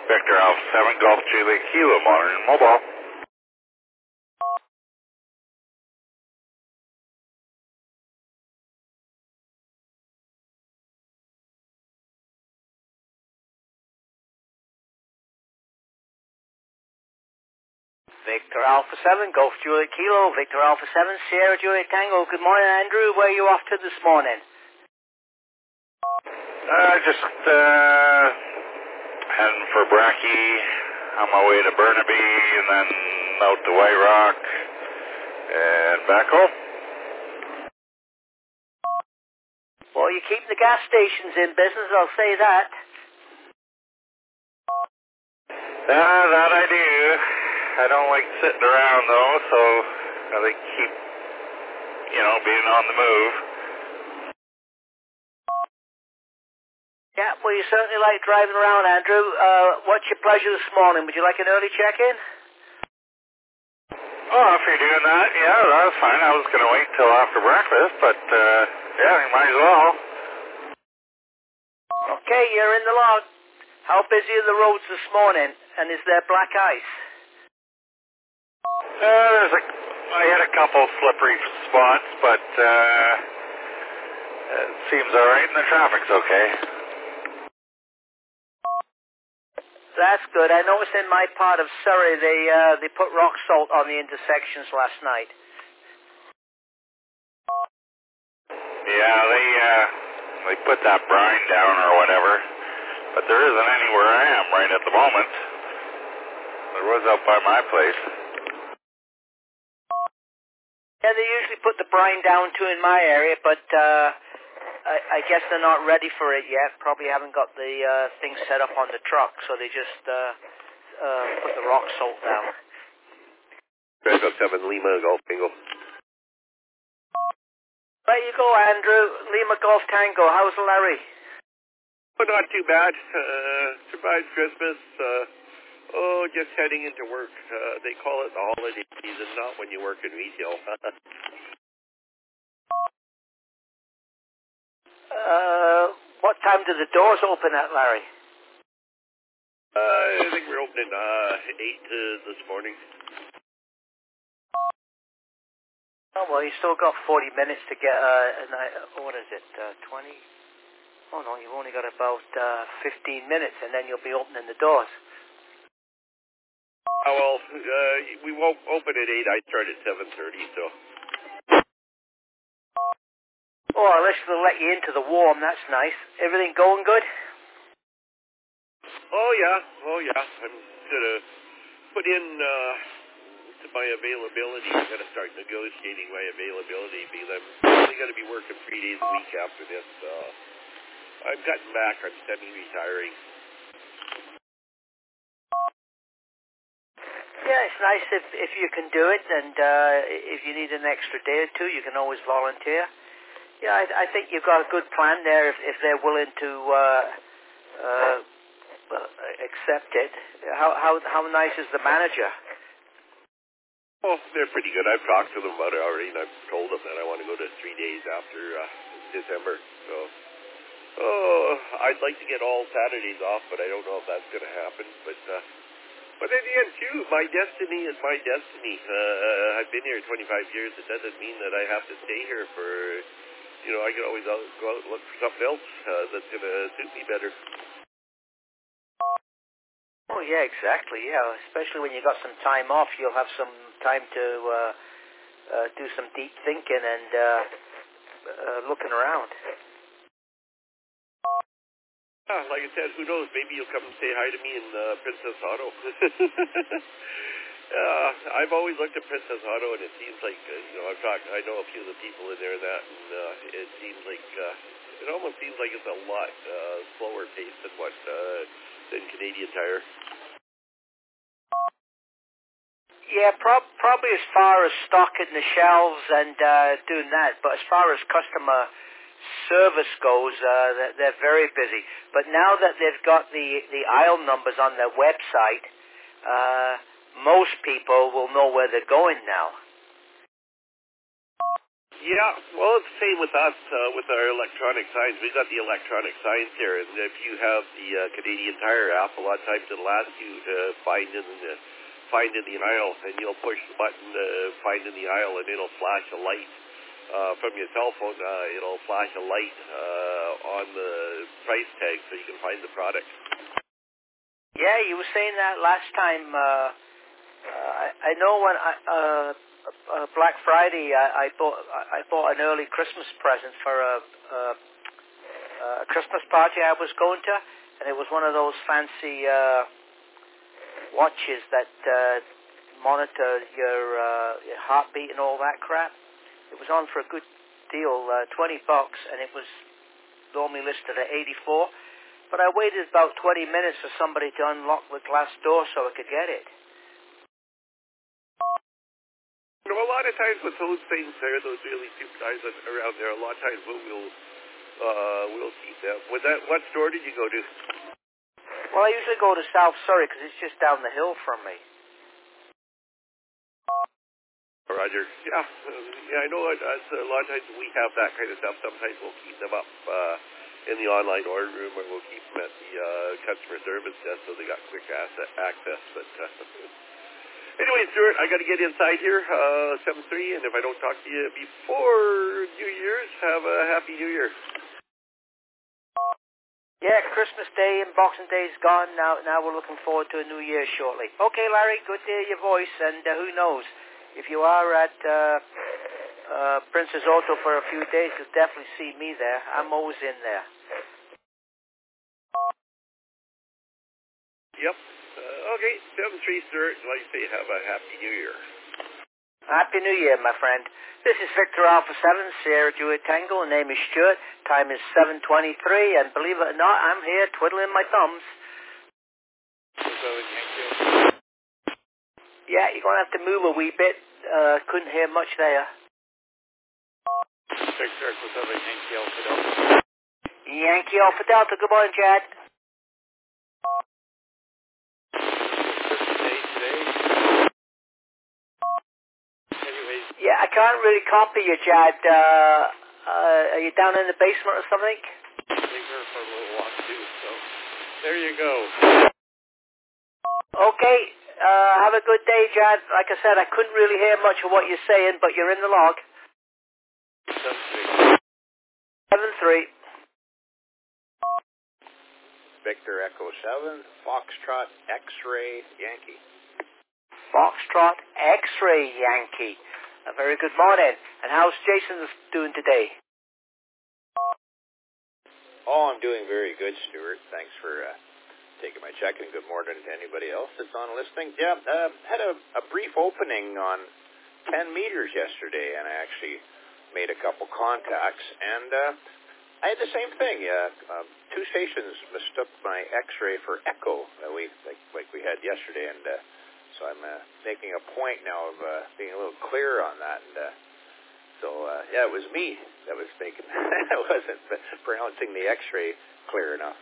Victor Alpha 7 Golf Juliet Kilo, modern mobile. Victor Alpha 7 Golf Juliet Kilo, Victor Alpha 7 Sierra Juliet Tango. Good morning, Andrew. Where are you off to this morning? Just heading for Bracky, on my way to Burnaby, and then out to White Rock, and back home. Well, you keep the gas stations in business, I'll say that. That I do. I don't like sitting around, though, so I like keep, being on the move. Yeah, well, you certainly like driving around, Andrew. What's your pleasure this morning? Would you like an early check-in? Oh, if you're doing that, yeah, that's fine. I was going to wait till after breakfast, but, yeah, you might as well. Okay, you're in the log. How busy are the roads this morning, and is there black ice? I had a couple slippery spots, but, it seems all right, and the traffic's okay. That's good. I noticed in my part of Surrey they put rock salt on the intersections last night. Yeah, they put that brine down or whatever, but there isn't anywhere I am right at the moment. There was out by my place. Yeah, they usually put the brine down too in my area, but I guess they're not ready for it yet. Probably haven't got the thing set up on the truck, so they just put the rock salt down. Echo 7 Lima Golf Tango. There you go, Andrew. Lima Golf Tango. How's Larry? Oh, not too bad. Survived Christmas. Just heading into work. They call it the holiday season, not when you work in retail. What time do the doors open at, Larry? I think we're opening 8 this morning. Oh, well, you still got 40 minutes to get, what is it, 20? Oh, no, you've only got about 15 minutes, and then you'll be opening the doors. Oh, well, we won't open at 8. I start at 7:30, so. Oh, at least they'll let you into the warm. That's nice. Everything going good? Oh, yeah. I'm going to put in to my availability. I'm going to start negotiating my availability because I'm only going to be working 3 days a week after this. I'm cutting back. I'm semi-retiring. Yeah, it's nice if you can do it, and if you need an extra day or two, you can always volunteer. Yeah, I think you've got a good plan there if they're willing to accept it. How nice is the manager? Oh, they're pretty good. I've talked to them about it already, and I've told them that I want to go to 3 days after December. So, I'd like to get all Saturdays off, but I don't know if that's going to happen. But in the end, too, my destiny is my destiny. I've been here 25 years. It doesn't mean that I have to stay here for, I can always go out and look for something else that's going to suit me better. Oh, yeah, exactly, yeah. Especially when you got some time off, you'll have some time to do some deep thinking and looking around. Like I said, who knows? Maybe you'll come and say hi to me in Princess Auto. I've always looked at Princess Auto, and it seems like, I know a few of the people in there and that, and it seems like, it almost seems like it's a lot slower paced than Canadian Tire. Yeah, probably as far as stocking the shelves and doing that, but as far as customer service goes, they're very busy. But now that they've got the aisle numbers on their website, most people will know where they're going now. Yeah, well, it's the same with us, with our electronic signs. We got the electronic signs here, and if you have the Canadian Tire app, a lot of times it'll ask you to find in the aisle, and you'll push the button to find in the aisle, and it'll flash a light from your cell phone. It'll flash a light on the price tag so you can find the product. Yeah, you were saying that last time. I know when Black Friday, I bought an early Christmas present for a Christmas party I was going to, and it was one of those fancy watches that monitor your heartbeat and all that crap. It was on for a good deal, $20, and it was normally listed at $84. But I waited about 20 minutes for somebody to unlock the glass door so I could get it. You know, a lot of times with those things there, those really cheap guys around there, a lot of times we'll keep them. What store did you go to? Well, I usually go to South Surrey because it's just down the hill from me. Roger. Yeah, I know a lot of times we have that kind of stuff. Sometimes we'll keep them up in the online order room, or we'll keep them at the customer service desk so they got quick access. But anyway, Stuart, I got to get inside here, 7:03, and if I don't talk to you before New Year's, have a Happy New Year. Yeah, Christmas Day and Boxing Day is gone. Now we're looking forward to a New Year shortly. Okay, Larry, good to hear your voice, and who knows, if you are at Princess Auto for a few days, you'll definitely see me there. I'm always in there. Yep. Okay, 7-3, Stuart. Like I say, have a Happy New Year. Happy New Year, my friend. This is Victor Alpha 7, Sierra Juliet Tango. The name is Stuart. Time is 7:23, and believe it or not, I'm here twiddling my thumbs. Yeah, you're going to have to move a wee bit. Couldn't hear much there. Victor Echo 7, Yankee Alpha Delta. Yankee Alpha Delta. Good morning, Chad. Yeah, I can't really copy you, Chad. Are you down in the basement or something? I think we're for a little walk too, so there you go. Okay, have a good day, Chad. Like I said, I couldn't really hear much of what you're saying, but you're in the log. 7-3. Victor Echo 7, Foxtrot X-Ray Yankee. Foxtrot X-Ray Yankee. A very good morning. And how's Jason doing today? Oh, I'm doing very good, Stuart. Thanks for taking my check, and good morning to anybody else that's on listening. Yeah, had a brief opening on 10 meters yesterday, and I actually made a couple contacts, and I had the same thing. Two stations mistook my X-ray for echo, like we had yesterday, and so I'm making a point now of being a little clearer on that. And yeah, it was me that was mistaken. I wasn't pronouncing the X-ray clear enough.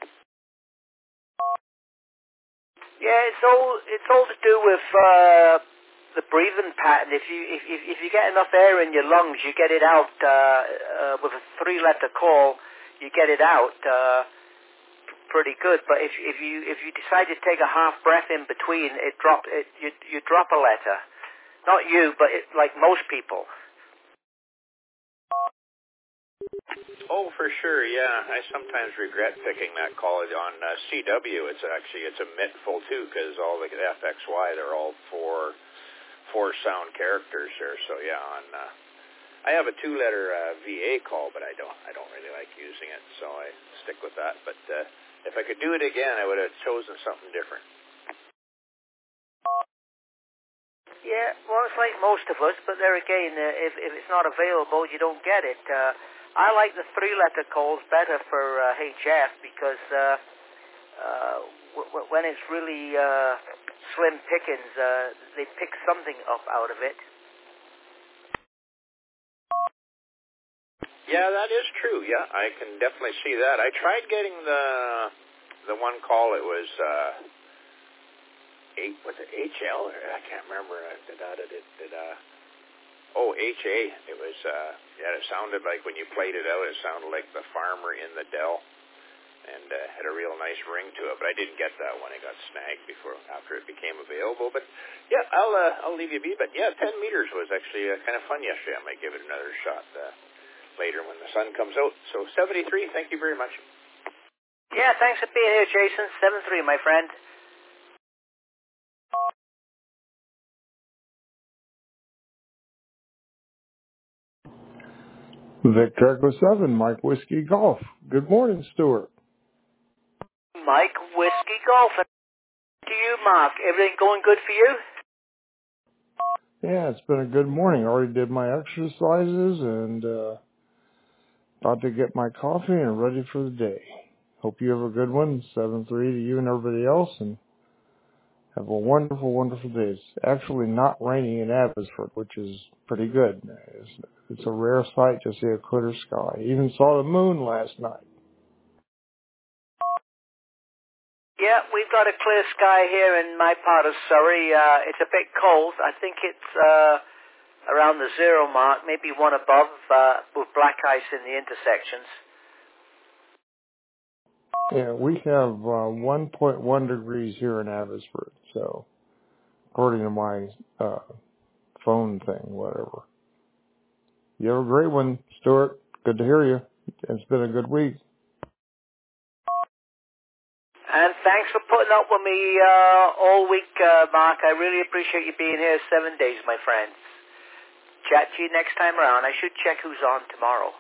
Yeah, it's all to do with the breathing pattern. If you get enough air in your lungs, you get it out with a 3-letter call. You get it out pretty good. But if you decide to take a half breath in between, you drop a letter. Not you, but like most people. Oh, for sure, yeah. I sometimes regret picking that call on CW. It's a mittful too, because all the FXY, they're all four sound characters there. So yeah, I have a 2-letter VA call, but I don't really like using it, so I stick with that. But if I could do it again, I would have chosen something different. Yeah, well, it's like most of us, but there again, if it's not available, you don't get it. I like the 3-letter calls better for HF because when it's really slim pickings, they pick something up out of it. Yeah, that is true. Yeah, I can definitely see that. I tried getting the one call. It was was it HL? Or I can't remember. Oh, H.A. It was, it sounded like when you played it out, it sounded like The Farmer in the Dell, and had a real nice ring to it. But I didn't get that one; it got snagged after it became available. But yeah, I'll leave you be. But yeah, 10 meters was actually kind of fun yesterday. I might give it another shot later when the sun comes out. So 73. Thank you very much. Yeah, thanks for being here, Jason. 7-3, my friend. Victor Echo 7, Mike Whiskey Golf. Good morning, Stuart. Mike Whiskey Golf. To you, Mark. Everything going good for you? Yeah, it's been a good morning. Already did my exercises and about to get my coffee and ready for the day. Hope you have a good one. 7-3 to you and everybody else, and have a wonderful, wonderful day. It's actually not raining in Abbotsford, which is pretty good. It's a rare sight to see a clear sky. Even saw the moon last night. Yeah, we've got a clear sky here in my part of Surrey. It's a bit cold. I think it's around the 0 mark, maybe one above, with black ice in the intersections. Yeah, we have 1.1 degrees here in Abbotsford, so according to my phone thing, whatever. You have a great one, Stuart. Good to hear you. It's been a good week. And thanks for putting up with me all week, Mark. I really appreciate you being here 7 days, my friend. Chat to you next time around. I should check who's on tomorrow.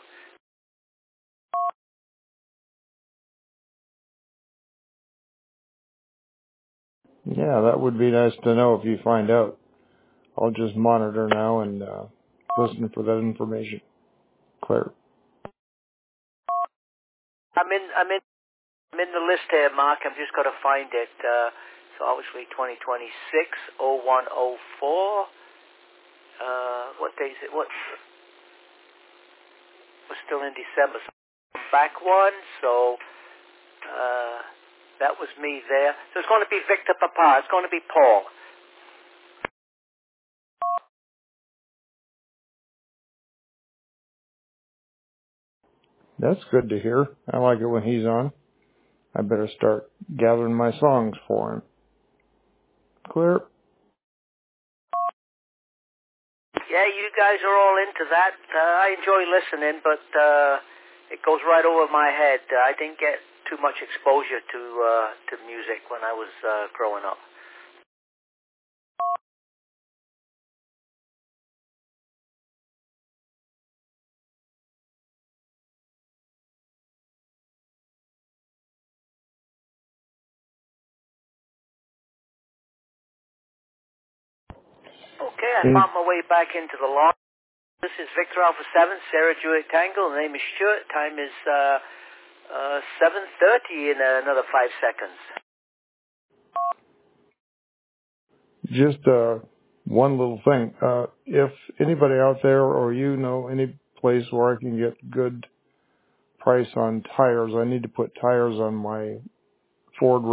Yeah, that would be nice to know if you find out. I'll just monitor now and listen for that information. Clear. I'm in the list here, Mark. I've just got to find it. So obviously 2026 0104. What day is it? We're still in December. So back one. So that was me there. So it's going to be Victor Papa. It's going to be Paul. That's good to hear. I like it when he's on. I better start gathering my songs for him. Clear. Yeah, you guys are all into that. I enjoy listening, but it goes right over my head. I didn't get too much exposure to music when I was growing up. Okay, I found my way back into the lawn. This is Victor Alpha 7, Sarah Juliet Tango. The name is Stuart. Time is 7:30 in another 5 seconds. Just one little thing. If anybody out there or you know any place where I can get good price on tires, I need to put tires on my Ford